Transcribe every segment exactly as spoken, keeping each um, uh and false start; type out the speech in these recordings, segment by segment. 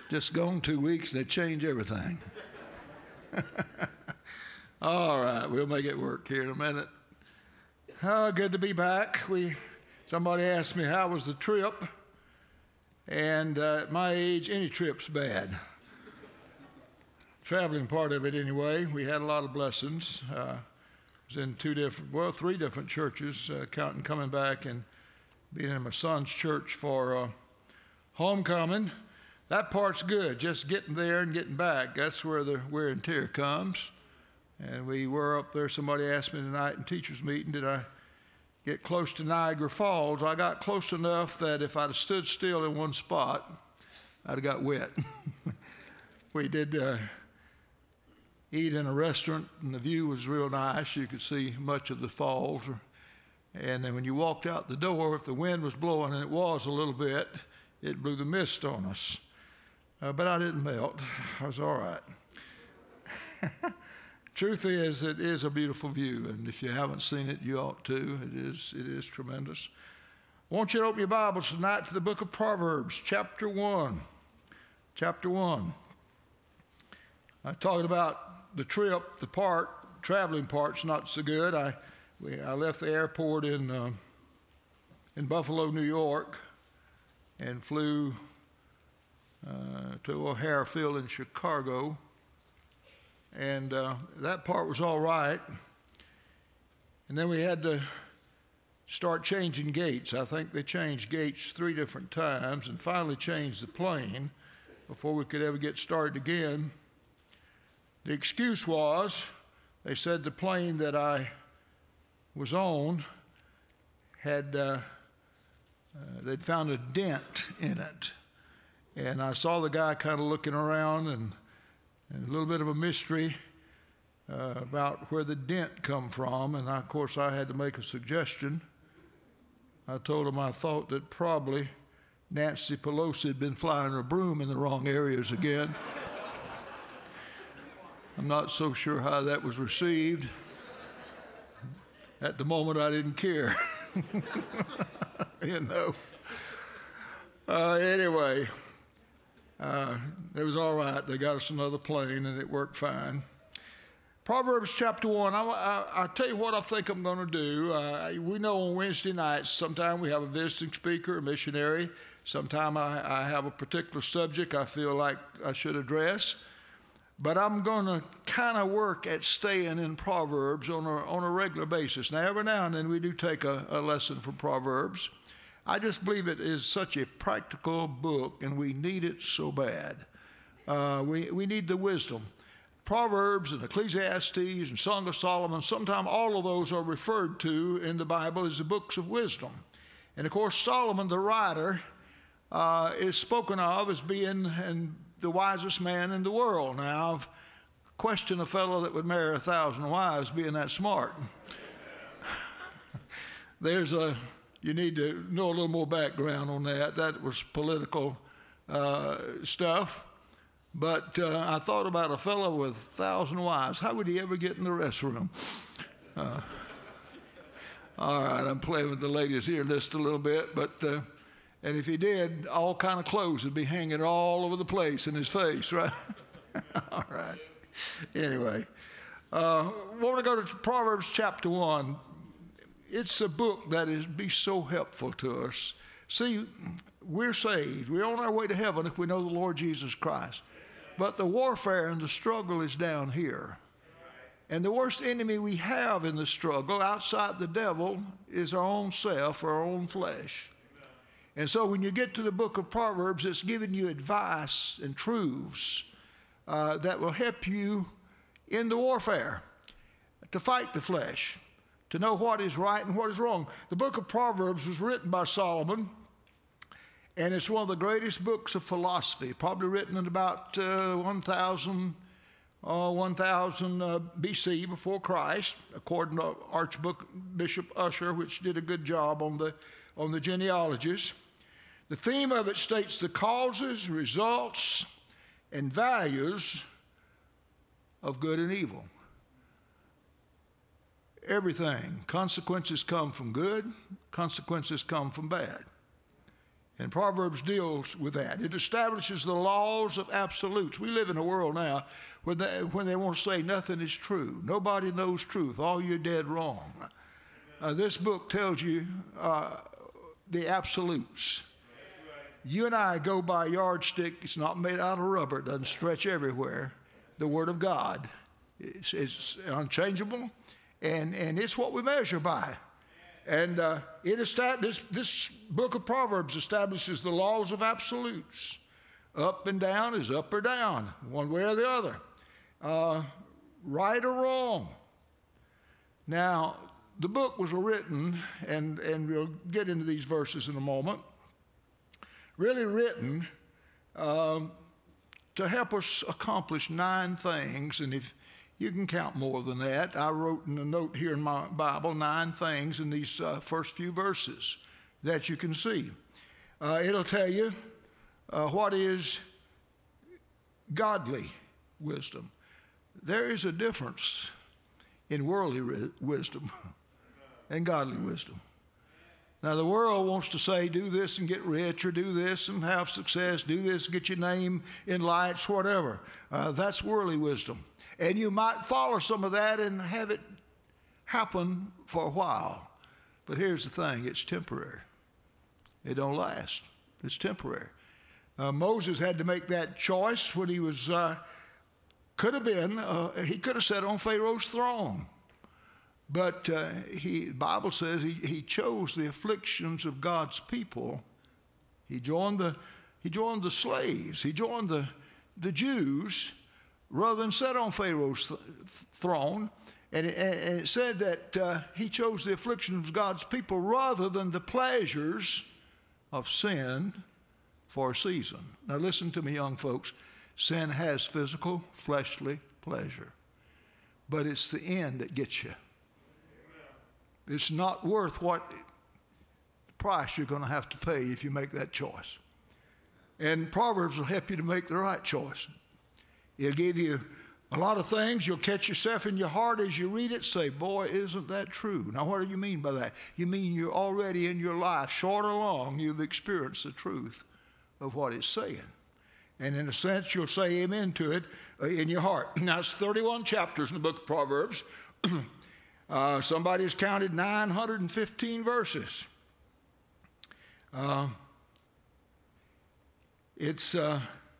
Just gone two weeks and they change everything. All right, we'll make it work here in a minute. Oh, good to be back. We somebody asked me how was the trip, and uh, at my age, any trip's bad. Traveling part of it anyway. We had a lot of blessings. Uh, was in two different, well, three different churches, uh, counting coming back and being in my son's church for uh, homecoming. That part's good, just getting there and getting back. That's where the wear and tear comes. And we were up there. Somebody asked me tonight in teachers' meeting, did I get close to Niagara Falls? I got close enough that if I'd have stood still in one spot, I'd have got wet. We did uh, eat in a restaurant, and the view was real nice. You could see much of the falls. And then when you walked out the door, if the wind was blowing, and it was a little bit, it blew the mist on us. Uh, but I didn't melt. I was all right. Truth is, it is a beautiful view, and if you haven't seen it, you ought to. It is, it is tremendous. I want you to open your Bibles tonight to the book of Proverbs, chapter one. Chapter one. I talked about the trip, the part, traveling part's not so good. I, we, I left the airport in uh, in Buffalo, New York, and flew uh, to O'Hare Field in Chicago. And uh, that part was all right. And then we had to start changing gates. I think they changed gates three different times and finally changed the plane before we could ever get started again. The excuse was, they said the plane that I was on had, uh, uh, they'd found a dent in it. And I saw the guy kind of looking around, and, and a little bit of a mystery uh, about where the dent come from. And I, of course, I had to make a suggestion. I told him I thought that probably Nancy Pelosi had been flying her broom in the wrong areas again. I'm not so sure how that was received. At the moment, I didn't care. You know. Uh, anyway, uh, it was all right. They got us another plane, and it worked fine. Proverbs chapter one. I, I, I'll tell you what I think I'm going to do. Uh, we know on Wednesday nights, sometimes we have a visiting speaker, a missionary. Sometimes I, I have a particular subject I feel like I should address. But I'm going to kind of work at staying in Proverbs on a, on a regular basis. Now, every now and then we do take a, a lesson from Proverbs. I just believe it is such a practical book, and we need it so bad. Uh, we, we need the wisdom. Proverbs and Ecclesiastes and Song of Solomon, sometimes all of those are referred to in the Bible as the books of wisdom. And, of course, Solomon, the writer, uh, is spoken of as being and the wisest man in the world. Now, I've questioned a fellow that would marry a thousand wives being that smart. There's a, you need to know a little more background on that. That was political uh, stuff. But uh, I thought about a fellow with a thousand wives. How would he ever get in the restroom? Uh, all right, I'm playing with the ladies here just a little bit, but uh, and if he did, all kind of clothes would be hanging all over the place in his face, right? All right. Anyway, uh, I want to go to Proverbs chapter one. It's a book that is be so helpful to us. See, we're saved. We're on our way to heaven if we know the Lord Jesus Christ. But the warfare and the struggle is down here. And the worst enemy we have in the struggle outside the devil is our own self, our own flesh. And so when you get to the book of Proverbs, it's giving you advice and truths uh, that will help you in the warfare to fight the flesh, to know what is right and what is wrong. The book of Proverbs was written by Solomon, and it's one of the greatest books of philosophy, probably written in about uh, one thousand, uh, one thousand uh, B C before Christ, according to Archbishop Usher, which did a good job on the on the genealogies. The theme of it states the causes, results, and values of good and evil. Everything. Consequences come from good, consequences come from bad. And Proverbs deals with that. It establishes the laws of absolutes. We live in a world now where they, when they want to say nothing is true. Nobody knows truth. All you're dead wrong. Uh, this book tells you uh, the absolutes. You and I go by a yardstick. It's not made out of rubber. It doesn't stretch everywhere. The Word of God is, is unchangeable, and, and it's what we measure by. And uh, it estab- this, this book of Proverbs establishes the laws of absolutes. Up and down is up or down, one way or the other. Uh, right or wrong. Now, the book was written, and, and we'll get into these verses in a moment, really written um, to help us accomplish nine things. And if you can count more than that, I wrote in a note here in my Bible nine things in these uh, first few verses that you can see. Uh, it'll tell you uh, what is godly wisdom. There is a difference in worldly ri- wisdom and godly wisdom. Now, the world wants to say, do this and get rich, or do this and have success, do this and get your name in lights, whatever. Uh, that's worldly wisdom. And you might follow some of that and have it happen for a while. But here's the thing, it's temporary. It don't last. It's temporary. Uh, Moses had to make that choice when he was, uh, could have been, uh, he could have sat on Pharaoh's throne. But uh, he, the Bible says he, he chose the afflictions of God's people. He joined the, he joined the slaves. He joined the, the Jews rather than sit on Pharaoh's th- throne. And it, and it said that uh, he chose the afflictions of God's people rather than the pleasures of sin for a season. Now listen to me, young folks. Sin has physical, fleshly pleasure. But it's the end that gets you. It's not worth what price you're going to have to pay if you make that choice. And Proverbs will help you to make the right choice. It'll give you a lot of things. You'll catch yourself in your heart as you read it, say, boy, isn't that true? Now, what do you mean by that? You mean you're already in your life, short or long, you've experienced the truth of what it's saying. And in a sense, you'll say amen to it uh, in your heart. Now, it's thirty-one chapters in the book of Proverbs. Uh, somebody has counted nine hundred fifteen verses. Uh, it's uh,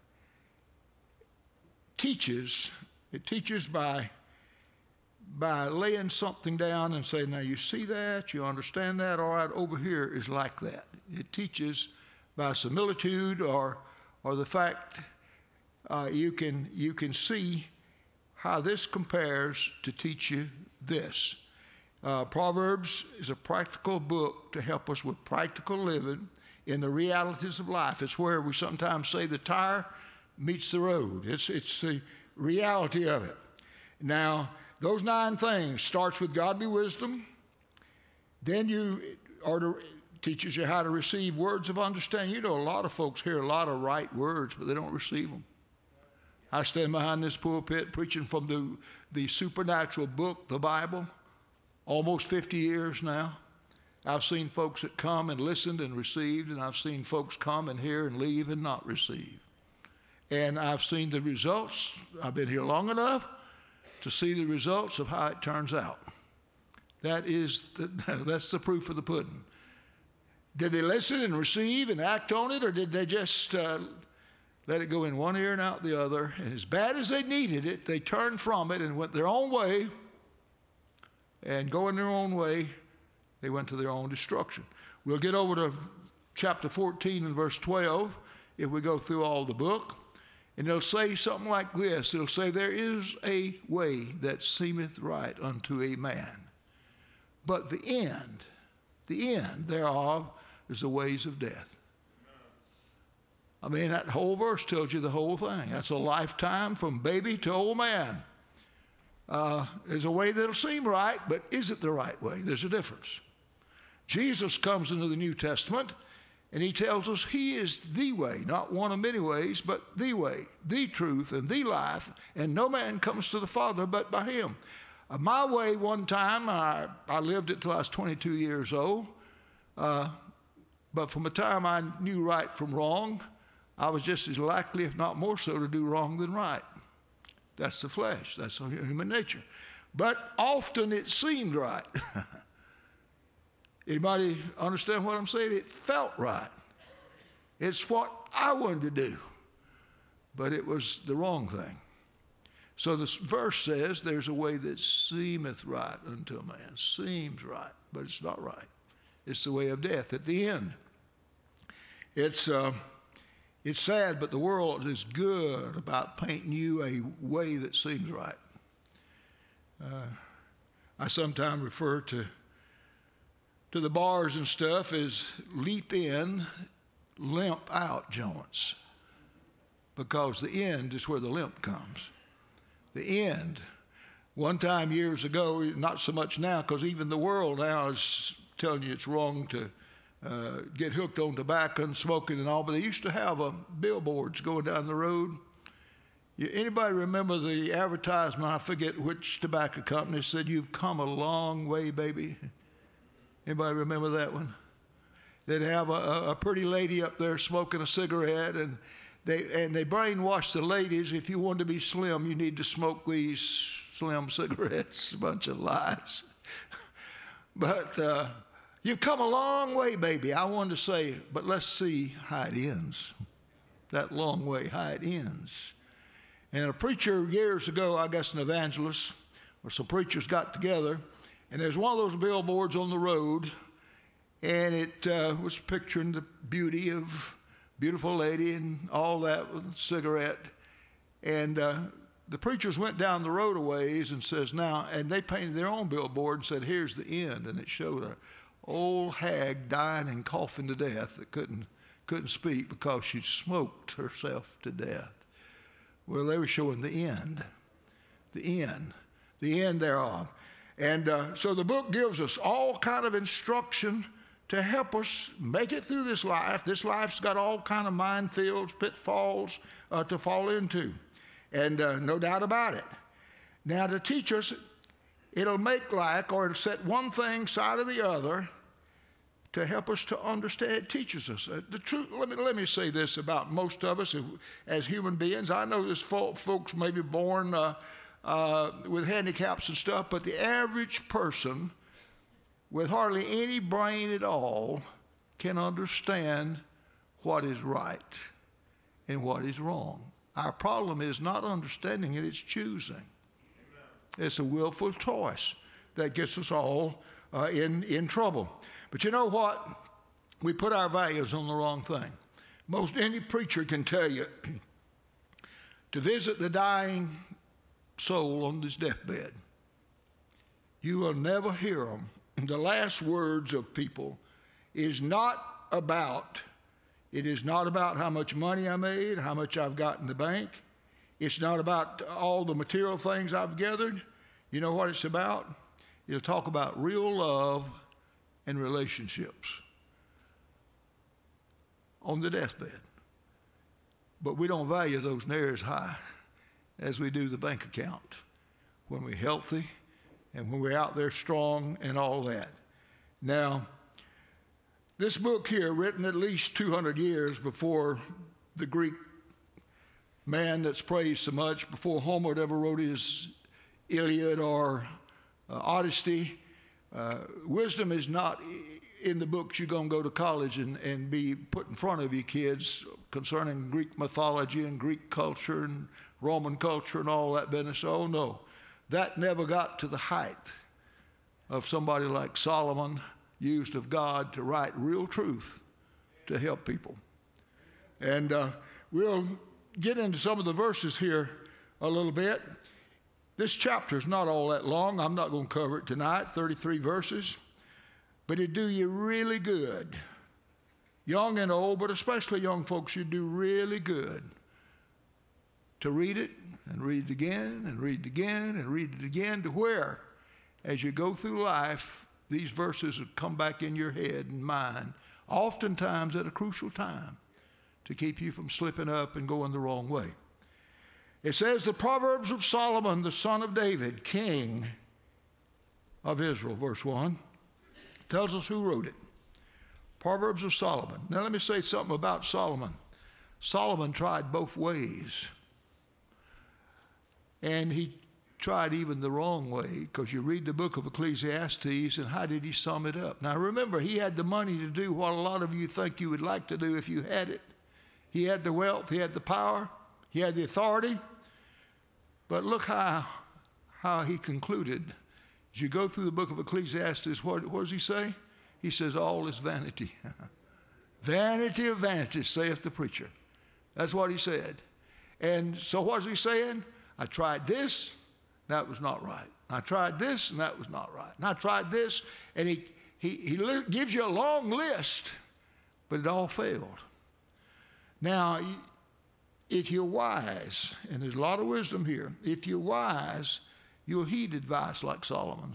teaches. It teaches by by laying something down and saying, now you see that, you understand that, all right, over here is like that. It teaches by similitude or or the fact uh, you can you can see how this compares to teach you this. Uh, Proverbs is a practical book to help us with practical living in the realities of life. It's where we sometimes say the tire meets the road. It's, it's the reality of it. Now, those nine things starts with godly wisdom. Then you are to, teaches you how to receive words of understanding. You know, a lot of folks hear a lot of right words, but they don't receive them. I stand behind this pulpit preaching from the, the supernatural book, the Bible, almost fifty years now. I've seen folks that come and listened and received, and I've seen folks come and hear and leave and not receive. And I've seen the results. I've been here long enough to see the results of how it turns out. That is, the, that's the proof of the pudding. Did they listen and receive and act on it, or did they just uh, let it go in one ear and out the other? And as bad as they needed it, they turned from it and went their own way. And going their own way, they went to their own destruction. We'll get over to chapter fourteen and verse twelve if we go through all the book. And it'll say something like this. It'll say, there is a way that seemeth right unto a man, but the end, the end thereof is the ways of death. I mean, that whole verse tells you the whole thing. That's a lifetime from baby to old man. Uh, there's a way that'll seem right, but is it the right way? There's a difference. Jesus comes into the New Testament, and he tells us he is the way, not one of many ways, but the way, the truth, and the life, and no man comes to the Father but by him. Uh, my way, one time, I, I lived it till I was twenty-two years old. Uh, But from the time I knew right from wrong, I was just as likely, if not more so, to do wrong than right. That's the flesh. That's human nature. But often it seemed right. Anybody understand what I'm saying? It felt right. It's what I wanted to do. But it was the wrong thing. So this verse says, there's a way that seemeth right unto a man. Seems right, but it's not right. It's the way of death at the end. It's, uh, it's sad, but the world is good about painting you a way that seems right. Uh, I sometimes refer to, to the bars and stuff as leap in, limp out joints, because the end is where the limp comes. The end. One time years ago, not so much now, because even the world now is telling you it's wrong to uh, get hooked on tobacco and smoking and all, but they used to have uh, billboards going down the road. You, anybody remember the advertisement? I forget which tobacco company said, "You've come a long way, baby." Anybody remember that one? They'd have a, a pretty lady up there smoking a cigarette, and They, and they brainwash the ladies. If you want to be slim, you need to smoke these slim cigarettes. A bunch of lies. But uh, you've come a long way, baby. I wanted to say, but let's see how it ends. That long way, how it ends. And a preacher years ago, I guess an evangelist, or some preachers got together, and there's one of those billboards on the road, and it uh, was picturing the beauty of beautiful lady and all that with a cigarette. And uh, the preachers went down the road a ways and says, now, and they painted their own billboard and said, here's the end. And it showed an old hag dying and coughing to death that couldn't, couldn't speak because she'd smoked herself to death. Well, they were showing the end, the end, the end thereof. And uh, so the book gives us all kind of instruction to help us make it through this life. This life's got all kind of minefields, pitfalls uh, to fall into, and uh, no doubt about it. Now, to teach us, it'll make like, or it'll set one thing side of the other to help us to understand. It teaches us. Uh, the truth, let me, let me say this about most of us as human beings. I know there's fo- folks maybe born uh, uh, with handicaps and stuff, but the average person with hardly any brain at all can understand what is right and what is wrong. Our problem is not understanding it, it's choosing. Amen. It's a willful choice that gets us all uh, in, in trouble. But you know what? We put our values on the wrong thing. Most any preacher can tell you to visit the dying soul on his deathbed. You will never hear them. The last words of people is not about, it is not about how much money I made, how much I've got in the bank. It's not about all the material things I've gathered. You know what it's about? It'll talk about real love and relationships on the deathbed. But we don't value those near as high as we do the bank account when we're healthy and when we're out there strong and all that. Now, this book here, written at least two hundred years before the Greek man that's praised so much, before Homer ever wrote his Iliad or uh, Odyssey, uh, wisdom is not in the books you're going to go to college and, and be put in front of you kids concerning Greek mythology and Greek culture and Roman culture and all that business. Oh, no. That never got to the height of somebody like Solomon, used of God to write real truth to help people. And uh, we'll get into some of the verses here a little bit. This chapter is not all that long. I'm not going to cover it tonight, thirty-three verses. But it'd do you really good, young and old, but especially young folks, you'd do really good to read it and read it again and read it again and read it again, to where, as you go through life, these verses will come back in your head and mind, oftentimes at a crucial time, to keep you from slipping up and going the wrong way. It says, the Proverbs of Solomon, the son of David, king of Israel, verse one, tells us who wrote it. Proverbs of Solomon. Now let me say something about Solomon. Solomon tried both ways. And he tried even the wrong way, because you read the book of Ecclesiastes, and how did he sum it up? Now remember, he had the money to do what a lot of you think you would like to do if you had it. He had the wealth, he had the power, he had the authority. But look how, how he concluded. As you go through the book of Ecclesiastes, what, what does he say? He says, all is vanity. Vanity of vanities, saith the preacher. That's what he said. And so what's he saying? I tried this, that was not right. I tried this, and that was not right. And I tried this, and he, he, he li- gives you a long list, but it all failed. Now, if you're wise, and there's a lot of wisdom here, if you're wise, you'll heed advice like Solomon's.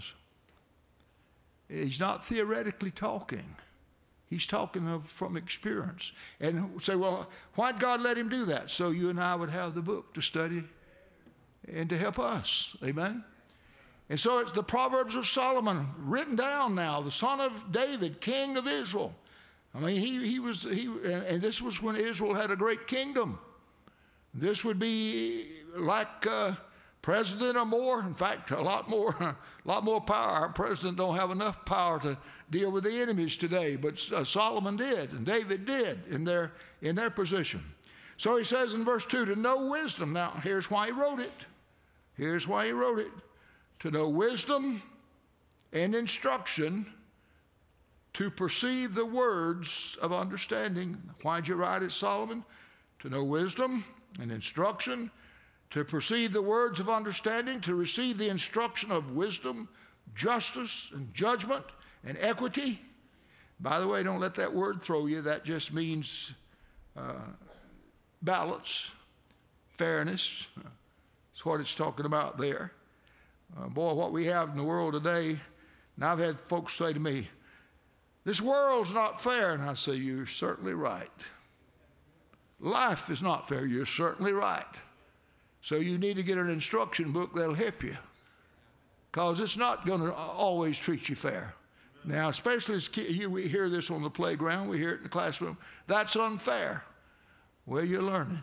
He's not theoretically talking. He's talking of, from experience. And say, well, why'd God let him do that? So you and I would have the book to study and to help us. Amen? And so it's the Proverbs of Solomon written down now, the son of David, king of Israel. I mean, he, he was, he, and this was when Israel had a great kingdom. This would be like uh, president or more. In fact, a lot more, a lot more power. Our president don't have enough power to deal with the enemies today, but uh, Solomon did, and David did in their in their position. So he says in verse two, to know wisdom. Now, here's why he wrote it. Here's why he wrote it. To know wisdom and instruction, to perceive the words of understanding. Why'd you write it, Solomon? To know wisdom and instruction, to perceive the words of understanding, to receive the instruction of wisdom, justice, and judgment, and equity. By the way, don't let that word throw you. That just means uh, balance, fairness. That's what it's talking about there. Uh, boy, what we have in the world today, and I've had folks say to me, this world's not fair. And I say, you're certainly right. Life is not fair. You're certainly right. So you need to get an instruction book that'll help you, because it's not going to always treat you fair. Now, especially as kids, we hear this on the playground, we hear it in the classroom. That's unfair. Well, you're learning.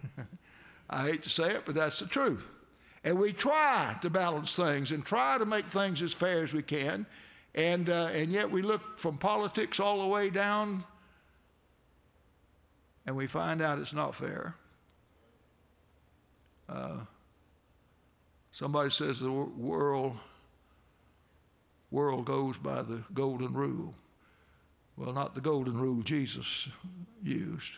I hate to say it, but that's the truth. And we try to balance things and try to make things as fair as we can, and uh, and yet we look from politics all the way down, and we find out it's not fair. Uh, somebody says the world world goes by the golden rule. Well, not the golden rule Jesus used.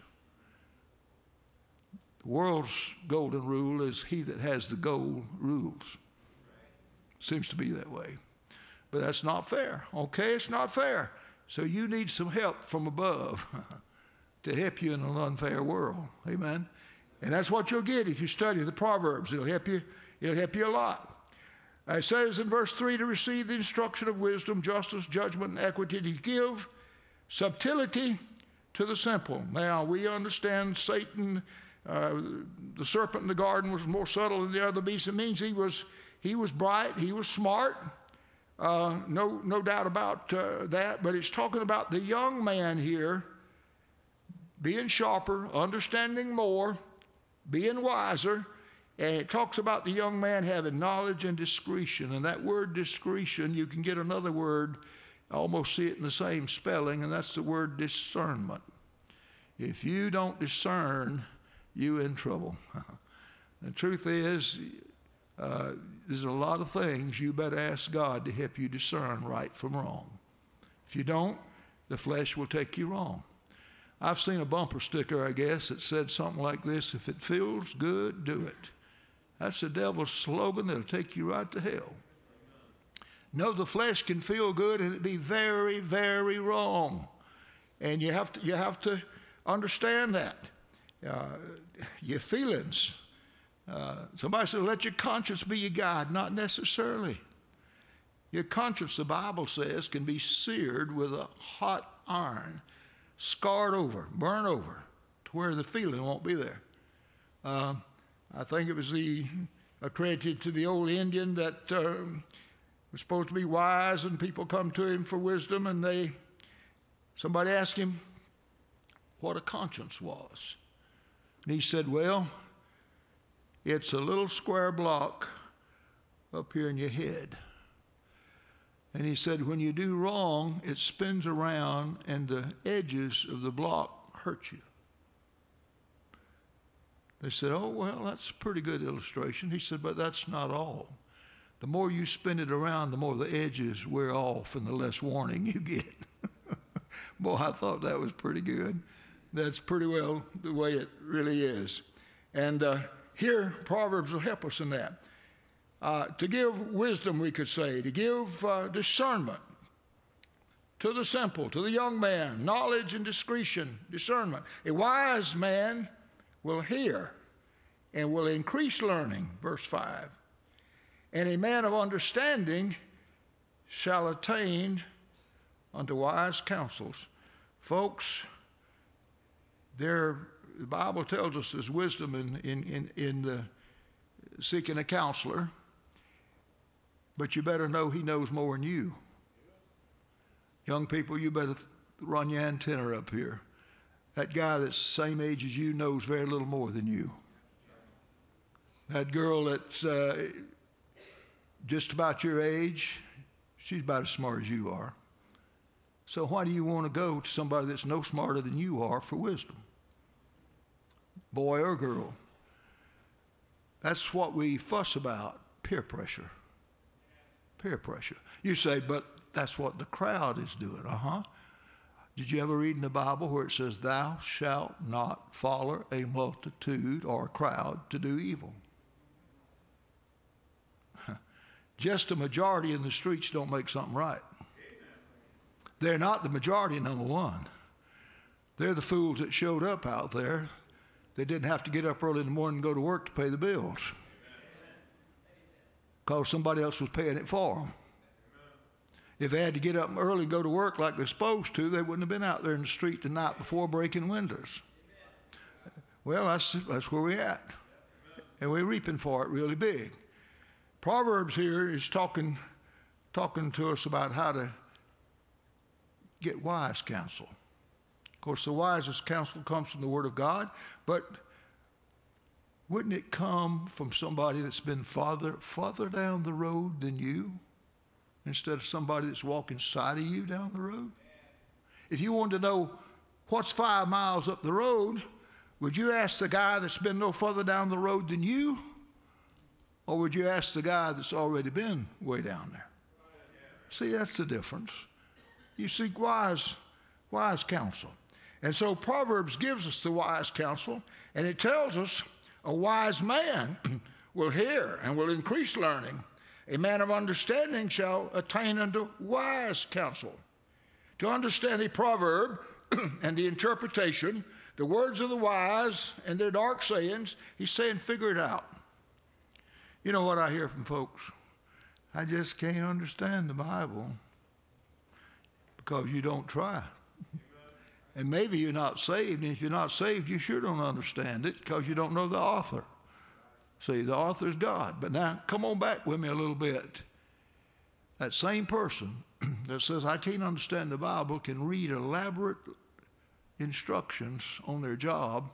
The world's golden rule is he that has the gold rules. Seems to be that way. But that's not fair. Okay, it's not fair. So you need some help from above to help you in an unfair world. Amen. And that's what you'll get if you study the Proverbs. It'll help you, it'll help you a lot. Uh, it says in verse three, to receive the instruction of wisdom, justice, judgment, and equity, to give subtlety to the simple. Now, we understand Satan, uh, the serpent in the garden, was more subtle than the other beasts. It means he was, he was bright, he was smart. Uh, no, no doubt about uh, that. But it's talking about the young man here being sharper, understanding more, being wiser. And it talks about the young man having knowledge and discretion. And that word discretion, you can get another word, almost see it in the same spelling, and that's the word discernment. If you don't discern, you're in trouble. The truth is, uh, there's a lot of things you better ask God to help you discern right from wrong. If you don't, the flesh will take you wrong. I've seen a bumper sticker, I guess, that said something like this: if it feels good, do it. That's the devil's slogan that'll take you right to hell. No, the flesh can feel good and it be very, very wrong. And you have to, you have to understand that. Uh, your feelings. Uh, somebody said, let your conscience be your guide. Not necessarily. Your conscience, the Bible says, can be seared with a hot iron, scarred over, burned over, to where the feeling won't be there. Uh, I think it was the accredited to the old Indian that uh, was supposed to be wise, and people come to him for wisdom, and they Somebody asked him what a conscience was. And he said, well, it's a little square block up here in your head. And he said, when you do wrong, it spins around and the edges of the block hurt you. They said, oh, well, that's a pretty good illustration. He said, but that's not all. The more you spin it around, the more the edges wear off and the less warning you get. Boy, I thought that was pretty good. That's pretty well the way it really is. And uh, here, Proverbs will help us in that. Uh, to give wisdom, we could say, to give uh, discernment to the simple, to the young man, knowledge and discretion, discernment. A wise man will hear and will increase learning, verse five. And a man of understanding shall attain unto wise counsels. Folks, there, the Bible tells us there's wisdom in, in, in, in the seeking a counselor, but you better know he knows more than you. Young people, you better run your antenna up here. That guy that's the same age as you knows very little more than you. That girl that's uh, just about your age, she's about as smart as you are. So why do you want to go to somebody that's no smarter than you are for wisdom? Boy or girl. That's what we fuss about, peer pressure. Peer pressure. You say, but that's what the crowd is doing. Uh-huh. Did you ever read in the Bible where it says, thou shalt not follow a multitude or a crowd to do evil? Just a majority in the streets don't make something right. They're not the majority, number one. They're the fools that showed up out there. They didn't have to get up early in the morning and go to work to pay the bills because somebody else was paying it for them. If they had to get up early and go to work like they're supposed to, they wouldn't have been out there in the street the night before breaking windows. Well, that's, that's where we're at. And we're reaping for it really big. Proverbs here is talking, talking to us about how to get wise counsel. Of course, the wisest counsel comes from the Word of God, but wouldn't it come from somebody that's been farther, farther down the road than you instead of somebody that's walking side of you down the road? If you wanted to know what's five miles up the road, would you ask the guy that's been no further down the road than you? Or would you ask the guy that's already been way down there? See, that's the difference. You seek wise, wise counsel. And so Proverbs gives us the wise counsel, and it tells us a wise man will hear and will increase learning. A man of understanding shall attain unto wise counsel. To understand a proverb and the interpretation, the words of the wise and their dark sayings, he's saying figure it out. You know what I hear from folks? I just can't understand the Bible because you don't try. And maybe you're not saved, and if you're not saved, you sure don't understand it because you don't know the author. See, the author's God. But now, come on back with me a little bit. That same person that says, I can't understand the Bible, can read elaborate instructions on their job.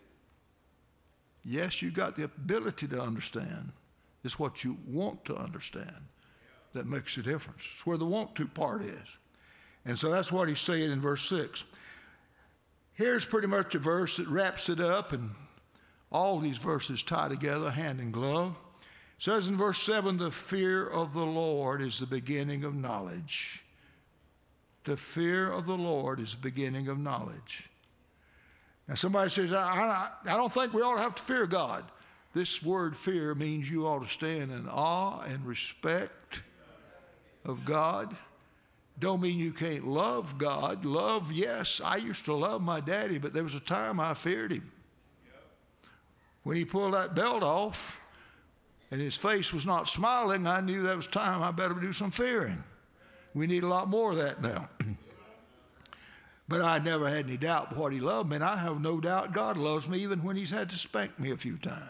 Yes, you got the ability to understand. It's what you want to understand that makes the difference. It's where the want to part is. And so that's what he's saying in verse six. Here's pretty much a verse that wraps it up, and all these verses tie together, hand in glove. It says in verse seven, the fear of the Lord is the beginning of knowledge. The fear of the Lord is the beginning of knowledge. Now somebody says, I, I, I don't think we ought to have to fear God. This word fear means you ought to stand in awe and respect of God. Don't mean you can't love God. Love, yes, I used to love my daddy, but there was a time I feared him. When he pulled that belt off and his face was not smiling, I knew that was time I better do some fearing. We need a lot more of that now. But I never had any doubt what he loved me, and I have no doubt God loves me even when he's had to spank me a few times.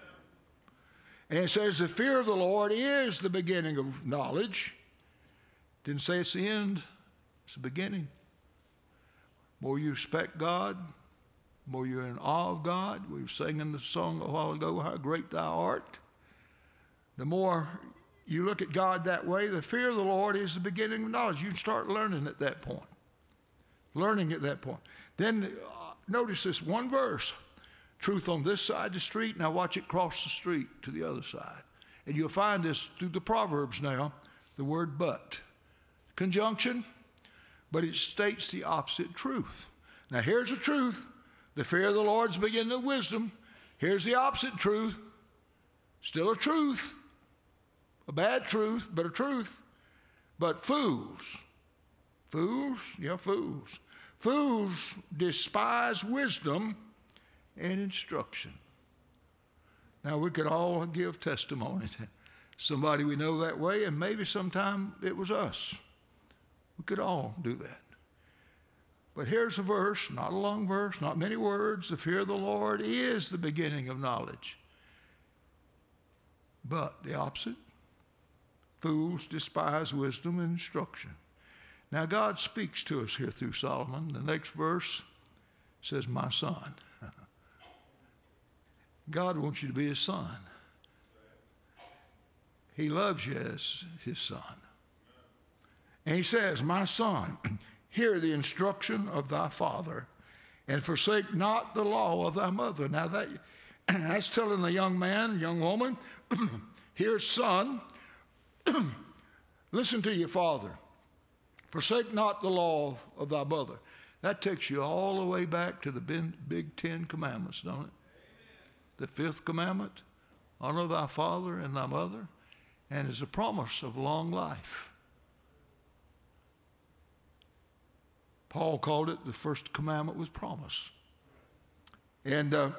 And it says the fear of the Lord is the beginning of knowledge. Didn't say it's the end, it's the beginning. more you respect God, more you're in awe of God. We were singing the song a while ago, How Great Thou Art. The more you look at God that way, the fear of the Lord is the beginning of knowledge. You can start learning at that point. Learning at that point. Then uh, notice this one verse. Truth on this side of the street, now watch it cross the street to the other side. And you'll find this through the Proverbs now, the word but. Conjunction, but it states the opposite truth. Now here's the truth. The fear of the Lord is the beginning of wisdom. Here's the opposite truth. Still a truth. A bad truth, but a truth. But fools. Fools? Yeah, fools. Fools despise wisdom and instruction. Now, we could all give testimony to somebody we know that way, and maybe sometime it was us. We could all do that. But here's a verse, not a long verse, not many words. The fear of the Lord is the beginning of knowledge. But the opposite, fools despise wisdom and instruction. Now, God speaks to us here through Solomon. The next verse says, my son. God wants you to be his son. He loves you as his son. And he says, my son, hear the instruction of thy father, and forsake not the law of thy mother. Now that that's telling a young man, young woman, here, son, listen to your father. Forsake not the law of thy mother. That takes you all the way back to the big Ten Commandments, don't it? The fifth commandment, honor thy father and thy mother, and is a promise of long life. Paul called it, the first commandment was promise. And uh,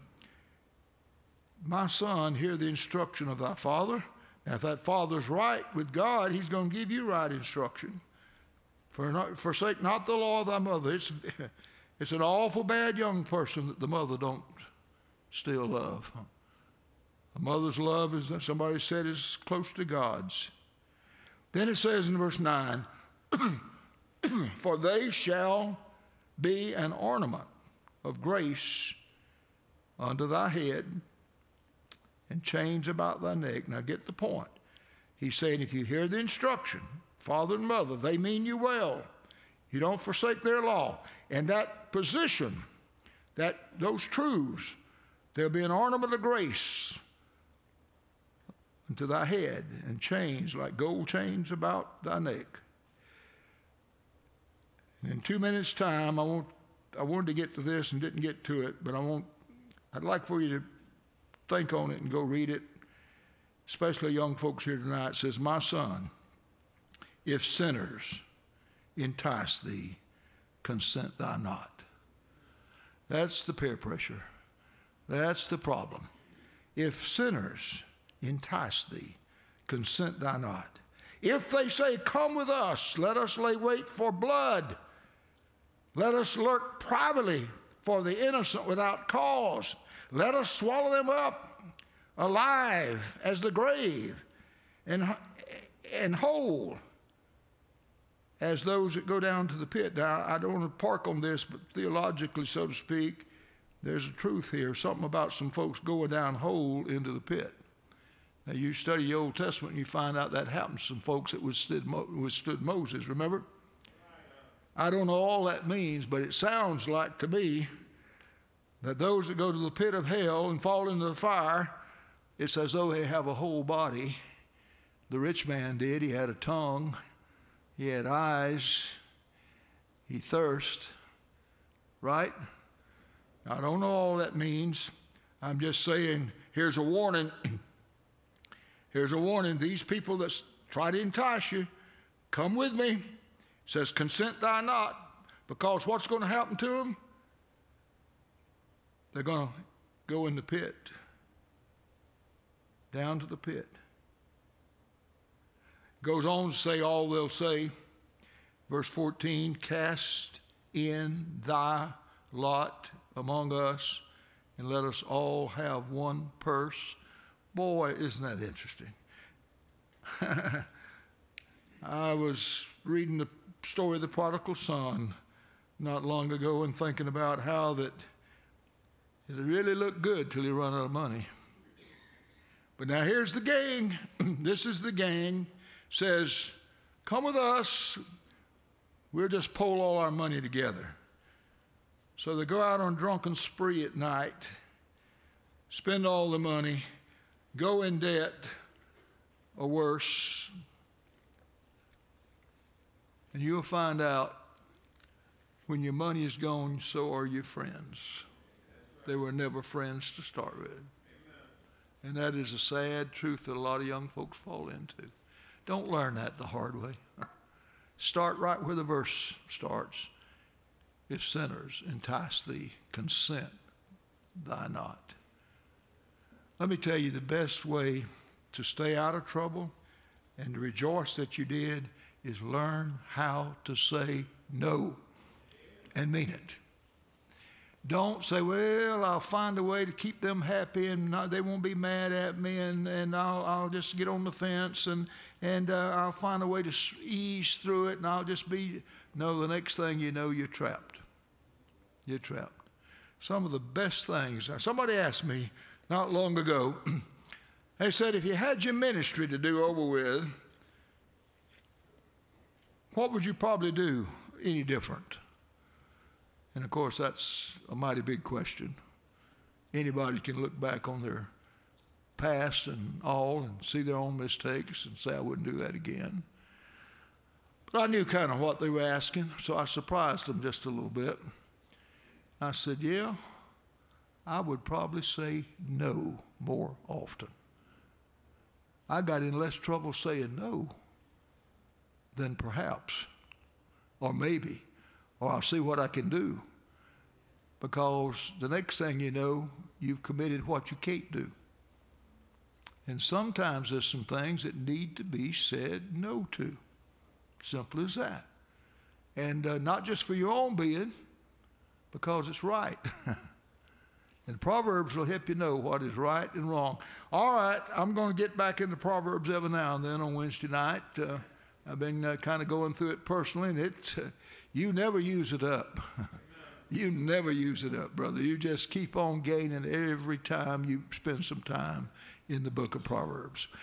my son, hear the instruction of thy father. Now, if that father's right with God, he's going to give you right instruction. For not, forsake not the law of thy mother. It's, it's an awful bad young person that the mother don't still love. A mother's love, as somebody said, is close to God's. Then it says in verse nine, for they shall be an ornament of grace unto thy head and chains about thy neck. Now get the point. He's saying if you hear the instruction, father and mother, they mean you well. You don't forsake their law. And that position, that those truths, there'll be an ornament of grace unto thy head and chains like gold chains about thy neck. And in two minutes' time, I won't, I wanted to get to this and didn't get to it, but I won't, I'd like for you to think on it and go read it, especially young folks here tonight. It says, my son, if sinners entice thee, consent thou not. That's the peer pressure. That's the problem. If sinners entice thee, consent thou not. If they say, come with us, let us lay wait for blood. Let us lurk privately for the innocent without cause. Let us swallow them up alive as the grave, and, and whole as those that go down to the pit. Now, I don't want to park on this, but theologically, so to speak, there's a truth here, something about some folks going down whole into the pit. Now, you study the Old Testament and you find out that happened to some folks that withstood, withstood Moses, remember? I don't know all that means, but it sounds like to me that those that go to the pit of hell and fall into the fire, it's as though they have a whole body. The rich man did. He had a tongue. He had eyes. He thirsted. Right? I don't know all that means. I'm just saying, here's a warning. Here's a warning. These people that try to entice you, come with me. It says, consent thou not. Because what's going to happen to them? They're going to go in the pit. Down to the pit. Goes on to say all they'll say. Verse fourteen, cast in thy lot among us, and let us all have one purse. Boy, isn't that interesting. I was reading the story of the prodigal son not long ago and thinking about how that it really looked good till you run out of money. But now here's the gang. This is the gang. Says, come with us. We'll just pull all our money together. So they go out on a drunken spree at night, spend all the money, go in debt or worse, and you'll find out when your money is gone, so are your friends. They were never friends to start with. And that is a sad truth that a lot of young folks fall into. Don't learn that the hard way. Start right where the verse starts. If sinners entice thee, consent thy not. Let me tell you, the best way to stay out of trouble and to rejoice that you did is learn how to say no and mean it. Don't say, well, I'll find a way to keep them happy and not, they won't be mad at me and, and I'll, I'll just get on the fence and, and uh, I'll find a way to ease through it and I'll just be... No, the next thing you know, you're trapped. You're trapped. Some of the best things... Somebody asked me not long ago, they said, if you had your ministry to do over with, what would you probably do any different? And of course, that's a mighty big question. Anybody can look back on their past and all and see their own mistakes and say, I wouldn't do that again. But I knew kind of what they were asking, so I surprised them just a little bit. I said, yeah, I would probably say no more often. I got in less trouble saying no than perhaps, or maybe, or I'll see what I can do. Because the next thing you know, you've committed what you can't do. And sometimes there's some things that need to be said no to. Simple as that. And uh, not just for your own being, because it's right. And Proverbs will help you know what is right and wrong. All right, I'm going to get back into Proverbs every now and then on Wednesday night. Uh, I've been uh, kind of going through it personally, and it's, uh, you never use it up. You never use it up, brother. You just keep on gaining every time you spend some time in the book of Proverbs.